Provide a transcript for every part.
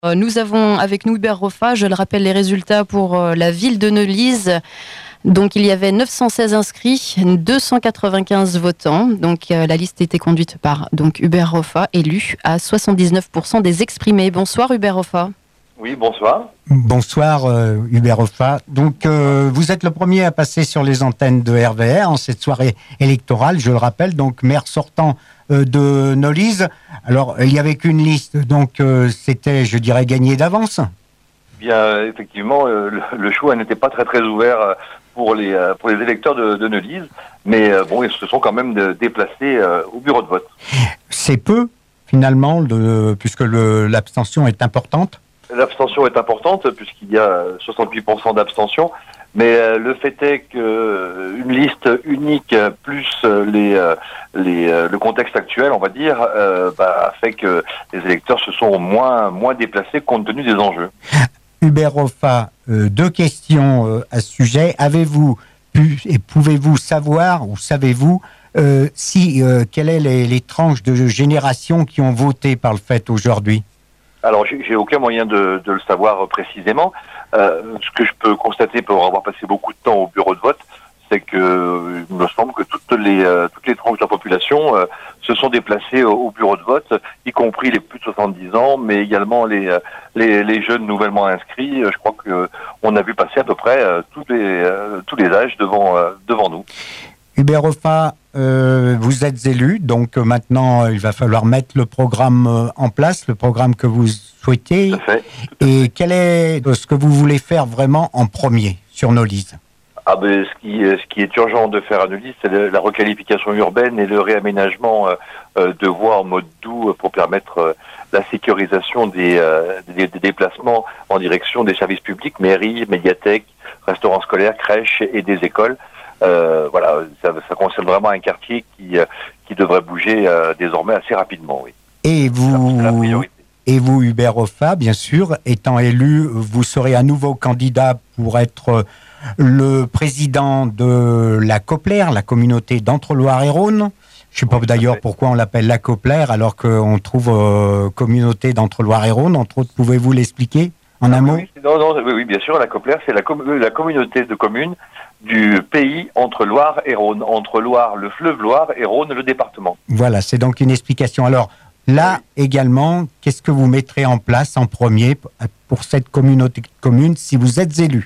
Nous avons avec nous Hubert Roffa, je le rappelle les résultats pour la ville de Neulise. Donc il y avait 916 inscrits, 295 votants. Donc la liste était conduite par Hubert Roffa, élu à 79% des exprimés. Bonsoir Hubert Roffa. Oui, bonsoir. Bonsoir Hubert Roffa. Donc vous êtes le premier à passer sur les antennes de RVR en cette soirée électorale, je le rappelle, donc maire sortant de Neulise. Alors il n'y avait qu'une liste, donc c'était, je dirais, gagné d'avance. Bien, effectivement, le choix n'était pas très ouvert pour les électeurs de Neulise, mais bon, ils se sont quand même déplacés au bureau de vote. C'est peu, finalement, puisque l'abstention est importante. L'abstention est importante puisqu'il y a 68% d'abstention, mais le fait est qu'une liste unique plus le contexte actuel, on va dire, a fait que les électeurs se sont moins déplacés compte tenu des enjeux. Hubert Roffa, deux questions à ce sujet. Avez-vous pu et pouvez-vous savoir ou savez-vous quelles sont les tranches de génération qui ont voté par le fait aujourd'hui? Alors, j'ai aucun moyen de le savoir précisément. Ce que je peux constater pour avoir passé beaucoup de temps au bureau de vote, c'est que il me semble que toutes les tranches de la population se sont déplacées au bureau de vote, y compris les plus de 70 ans, mais également les jeunes nouvellement inscrits. Je crois que on a vu passer à peu près tous les âges devant nous. Hubert Roffa, vous êtes élu, donc maintenant il va falloir mettre le programme en place, le programme que vous souhaitez. Tout à fait. Et quel est ce que vous voulez faire vraiment en premier sur Neulise? Ce qui est urgent de faire à Neulise, c'est la requalification urbaine et le réaménagement de voies en mode doux pour permettre la sécurisation des déplacements en direction des services publics, mairies, médiathèques, restaurants scolaires, crèches et des écoles. Voilà, ça concerne vraiment un quartier qui devrait bouger désormais assez rapidement, oui. Et vous, Hubert Roffa, bien sûr, étant élu, vous serez à nouveau candidat pour être le président de la COPLER, la communauté d'Entre-Loire-et-Rhône. Je ne sais pas d'ailleurs pourquoi on l'appelle la COPLER alors qu'on trouve communauté d'Entre-Loire-et-Rhône. Entre autres, pouvez-vous l'expliquer en un mot? Oui, bien sûr, la COPLER, c'est la communauté de communes du pays entre Loire et Rhône, entre Loire, le fleuve Loire et Rhône, le département. Voilà, c'est donc une explication. Alors là également, qu'est-ce que vous mettrez en place en premier pour cette communauté de communes si vous êtes élu?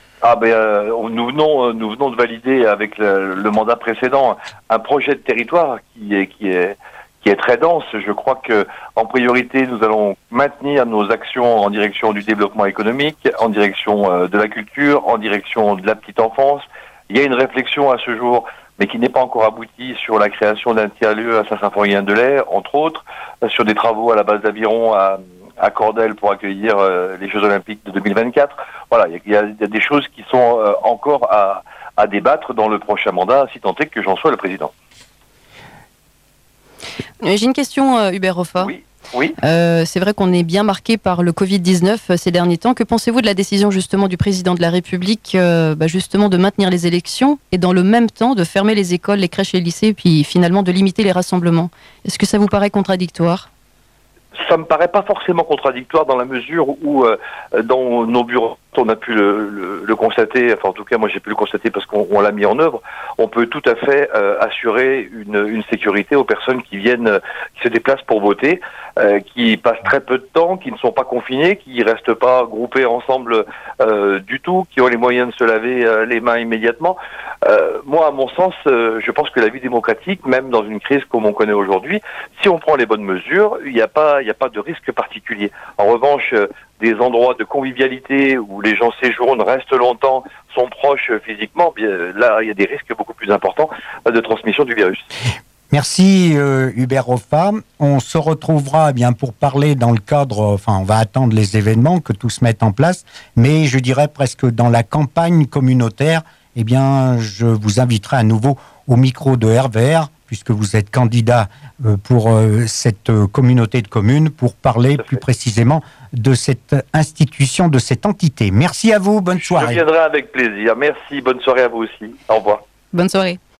Nous venons de valider avec le mandat précédent un projet de territoire qui est très dense. Je crois que en priorité, nous allons maintenir nos actions en direction du développement économique, en direction de la culture, en direction de la petite enfance. Il y a une réflexion à ce jour, mais qui n'est pas encore aboutie, sur la création d'un tiers-lieu à Saint-Symphorien-de-Lay, entre autres, sur des travaux à la base d'Aviron à Cordel pour accueillir les Jeux Olympiques de 2024. Voilà, il y a des choses qui sont encore à débattre dans le prochain mandat, si tant est que j'en sois le président. J'ai une question, Hubert Roffa. Oui. C'est vrai qu'on est bien marqué par le Covid-19 ces derniers temps. Que pensez-vous de la décision justement du président de la République justement de maintenir les élections et dans le même temps de fermer les écoles, les crèches et les lycées, puis finalement de limiter les rassemblements? Est-ce que ça vous paraît contradictoire? Ça me paraît pas forcément contradictoire dans la mesure où dans nos bureaux, on a pu le constater, enfin en tout cas moi j'ai pu le constater parce qu'on l'a mis en œuvre, on peut tout à fait assurer une sécurité aux personnes qui se déplacent pour voter, qui passent très peu de temps, qui ne sont pas confinés, qui restent pas groupés ensemble du tout, qui ont les moyens de se laver les mains immédiatement. Moi, à mon sens, je pense que la vie démocratique, même dans une crise comme on connaît aujourd'hui, si on prend les bonnes mesures, il n'y a pas de risque particulier. En revanche, des endroits de convivialité où les gens séjournent, restent longtemps, sont proches physiquement, bien, là, il y a des risques beaucoup plus importants de transmission du virus. Merci Hubert Roffa. On se retrouvera pour parler dans le cadre, on va attendre les événements, que tout se mette en place, mais je dirais presque dans la campagne communautaire, je vous inviterai à nouveau au micro de RVR, puisque vous êtes candidat pour cette communauté de communes, pour parler plus précisément de cette institution, de cette entité. Merci à vous, bonne soirée. Je viendrai avec plaisir. Merci, bonne soirée à vous aussi. Au revoir. Bonne soirée.